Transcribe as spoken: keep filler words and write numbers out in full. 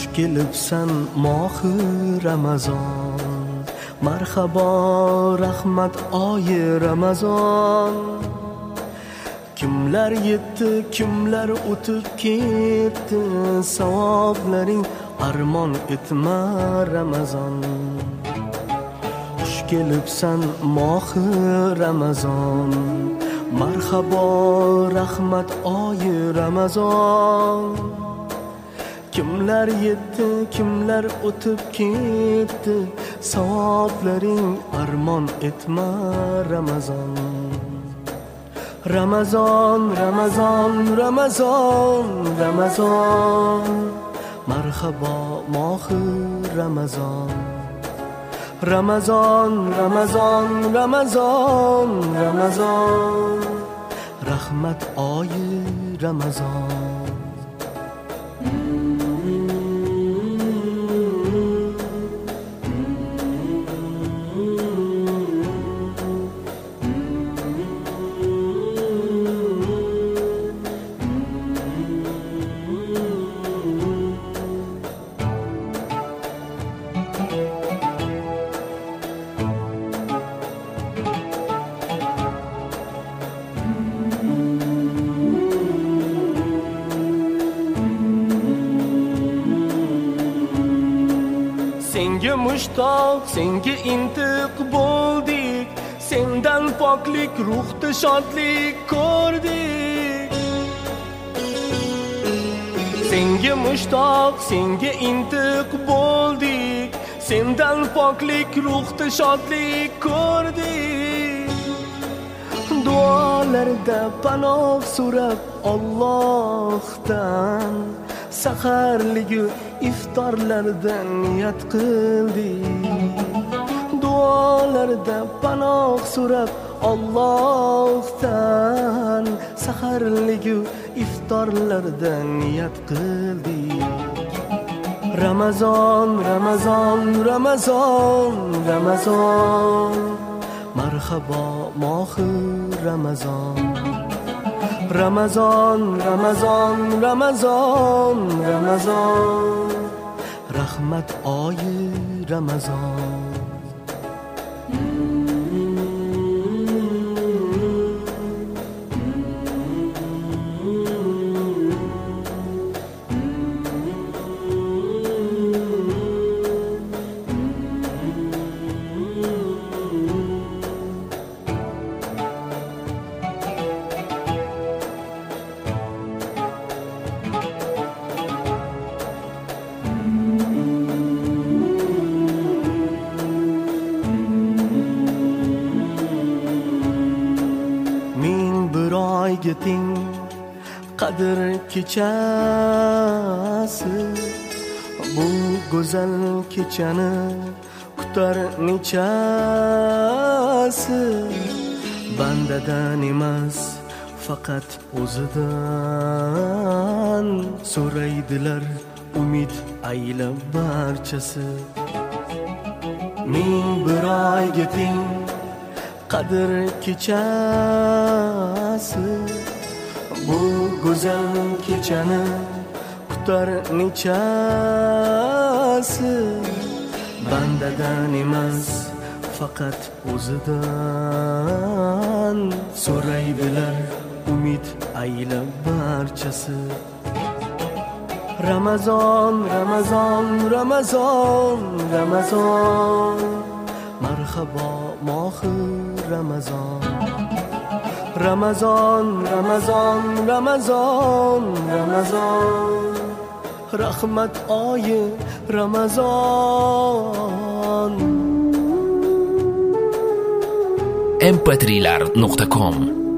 kelibsan mohi Ramazon, marhabo rahmat oyi Ramazon. Kimlar yetdi, kimlar o'tib ketdi, savoblaring armon etma Ramazon. Xush kelibsan mohi Ramazon, marhabo rahmat oyi Ramazon. Kimlar yetdi, kimlar o'tib ketdi, savoblaring armon etma Ramazon. Ramazon, Ramazon, Ramazon, Ramazon, marhabo mohi Ramazon. Ramazon, Ramazon, Ramazon, Ramazon, rahmat oyi Ramazon. Senga mushtoq, senga intiq bo'ldik, sendan poklik, ruhda shodlik ko'rdik. Senga mushtoq, senga intiq bo'ldik, sendan poklik, ruhda shodlik ko'rdik. Duolarda panoh so'rab Allohdan, saharligu iftorlarda niyat qildik. Duolarda panoh so'rab Allohdan, saharligu iftorlarda niyat qildik. Ramazon, Ramazon, Ramazon, Ramazon, marhabo mohi Ramazon. Ramazon, Ramazon, Ramazon, Ramazon, rahmat oyi Ramazon. Teng qadr kechasi, bu go'zal kechani kutar nechasi. Bandadan emas, faqat o'zidan so'raydilar umid aylab barchasi. Ming bir oyga teng qadr kechasi, bu go'zal kechani kutar nechasi. Bandadan emas, faqat o'zidan so'raydilar umid aylab barchasi. Ramazon, Ramazon, Ramazon, Ramazon, marhabo mohi Ramazon. Ramazon, Ramazon, Ramazon, Ramazon, rahmat oyi Ramazon. em p tri lar nuqta com